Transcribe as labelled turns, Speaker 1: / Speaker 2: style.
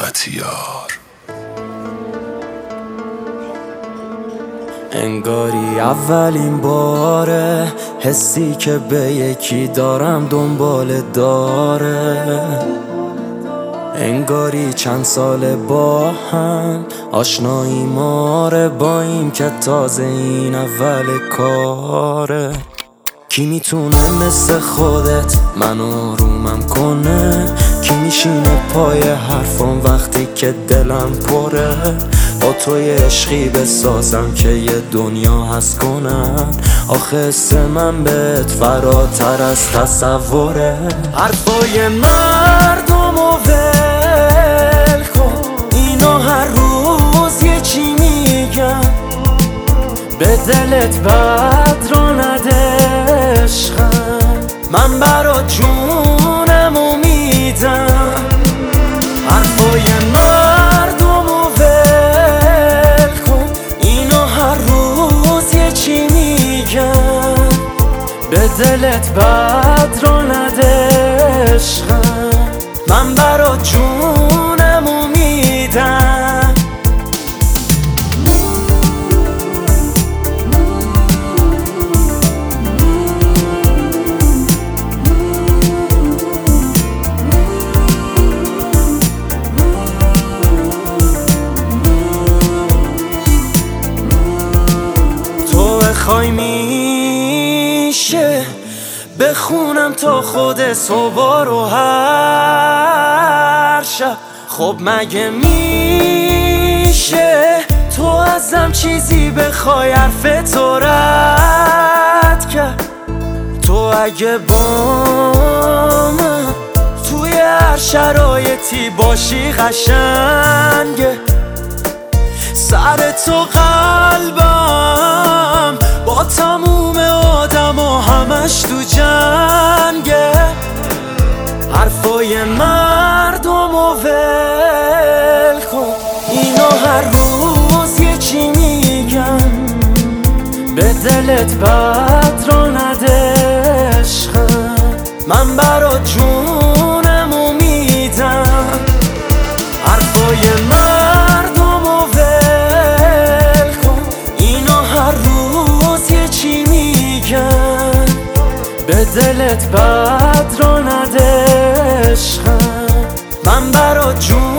Speaker 1: مطیار.
Speaker 2: انگاری اولین باره حسی که به یکی دارم دنبال داره، انگاری چند سال با هم آشنایی ماره، با این که تازه این اول کاره. کی میتونه مثل خودت من آرومم کنه؟ کی میشینه پای حرفم وقتی که دلم پره؟ با تو یه عشقی بسازم که یه دنیا هست کنن. آخه حس من بهت فراتر از تصوره. حرفای مردم و ول کن، اینو هر روز یه چی میگن. به دلت بد رو نده عشقم، من برات جونمو میدم. حرفای مردم و ول کن، اینو هر روز یه چی میگن. به دلت بد رو نده عشقم، من برات جونمو میدم. بخوای میشه بخونم تا خود صبح رو هر شب. خب مگه میشه تو ازم چیزی بخوای حرف تو رد کرد؟ تو اگه با من توی هر شرایطی باشی قشنگه. سر تو قلبم با تموم آدم و همش تو جنگه. حرفای مردم و ول کن، اینو هر روز یه چی میگن. به دلت بد رو نده عشقم، من برات جونمو میدم. حرفای مردم و ول کن، اینو هر روز یه چی میگن. به دلت بد رو نده عشقم، من برات جونمو